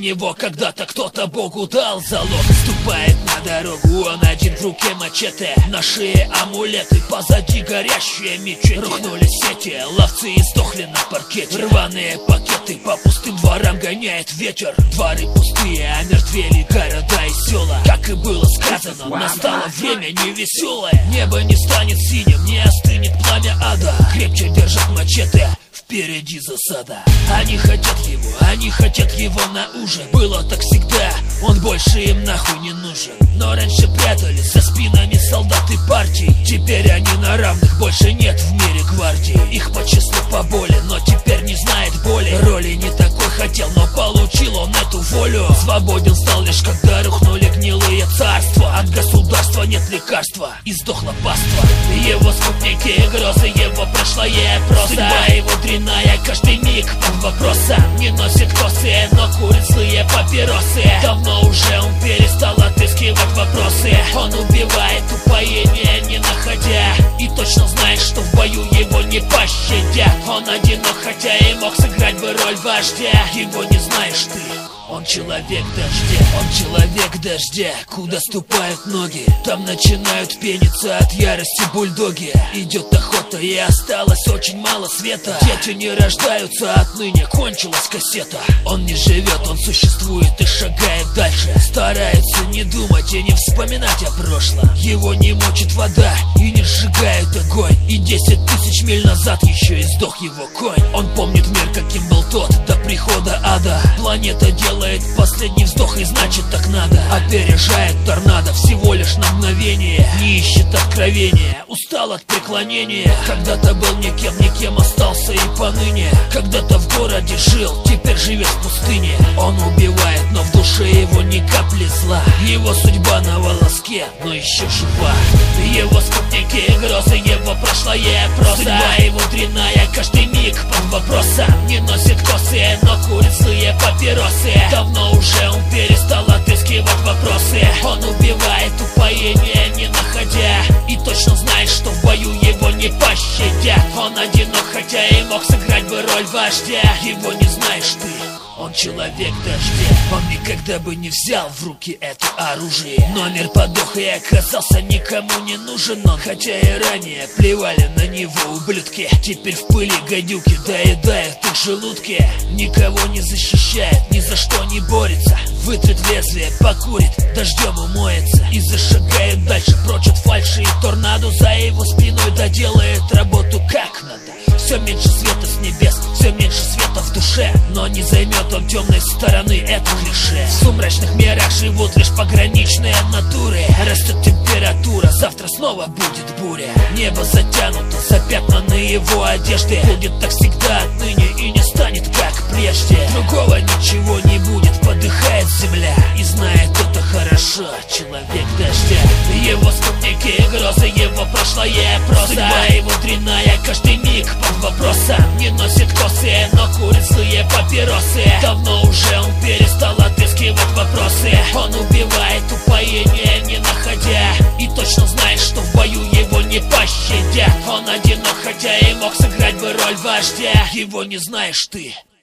него когда-то кто-то Богу дал залог. Ступает на дорогу, он один, в руке мачете, на шее амулеты, позади горящие мечети. Рухнули сети, ловцы издохли на паркете. Рваные пакеты по пустым дворам гоняет ветер. Дворы пустые, омертвели города и села. Как и было сказано, настало время невеселое. Небо не станет синим, не остынет пламя ада. Крепче держат мачете, впереди засада. Они хотят его на ужин. Было так всегда, он больше им нахуй не нужен. Но раньше прятались за спинами солдаты партии. Теперь они на равных, больше нет в мире гвардии. Их по числу поболее, но теперь не знает боли. Роли не такой хотел, но получил он эту волю. Свободен стал лишь когда рухнули гнилые царства. От государства нет лекарства, и сдохла паства. Его спутники и грозы, его прошлое проза. Судьба его дрянная, каждый миг под вопросом. Не носит косы, но курит злые папиросы. Давно уже он перестал отыскивать вопросы. Он убивает упоение не находя, и точно знает, что в бою его не пощадят. Он одинок, хотя и мог сыграть бы роль вождя. Его не знаешь ты, он человек дождя. Он человек дождя, куда ступают ноги, там начинают пениться от ярости бульдоги. Идет охота и осталось очень мало света. Дети не рождаются, отныне кончилась кассета. Он не живет, он существует и шагает дальше. Старается не думать и не вспоминать о прошлом. Его не мочит вода и не сжигает огонь. И 10 тысяч миль назад еще и сдох его конь. Он помнит мир, каким был тот до прихода ада. Планета делает последний вздох, и значит так надо. Опережает торнадо всего лишь на мгновение. Не ищет откровения, устал от преклонения. Когда-то был никем остался и поныне. Когда-то в городе жил, теперь живет в пустыне. Он убивает, но в душе его ни капли зла. Его судьба на волоске, но еще жива. Его спутники и грозы, его прошлое проза. Судьба его дрянная, каждый миг под вопросом. Не носит косы, но курит злые папиросы. Давно уже он перестал отыскивать вопросы. Он убивает упоение не находя, и точно знает, что в бою его не пощадят. Он одинок, хотя и мог сыграть бы роль вождя. Его не знаешь ты, он человек дождя. Он никогда бы не взял в руки это оружие, но мир подох и оказался никому не нужен он. Хотя и ранее плевали на него ублюдки, теперь в пыли гадюки доедают их желудки. Никого не защищает, ни за что не борется. Вытрет лезвие, покурит, дождем умоется и зашагает дальше прочь от фальши и торнадо. За его спиной доделает работу как надо. Все меньше света с небес, все меньше света в душе, но не займет он темной стороны, это клише. В сумрачных мирах живут лишь пограничные натуры. Растет температура, завтра снова будет буря. Небо затянуто, запятнаны его одежды. Будет так всегда отныне и не станет как прежде. Другого ничего не будет, подыхает земля, и знает это хорошо человек дождя. Его спутники и грозы, его прошлое проза. Судьба его дрянная, каждый миг под вопросом. Не носит косы, но курит злые папиросы. Давно уже он перестал отыскивать вопросы. Он убивает упоение не находя, и точно знает, что в бою его не пощадят. Он одинок, хотя и мог сыграть бы роль вождя. Его не знаешь ты,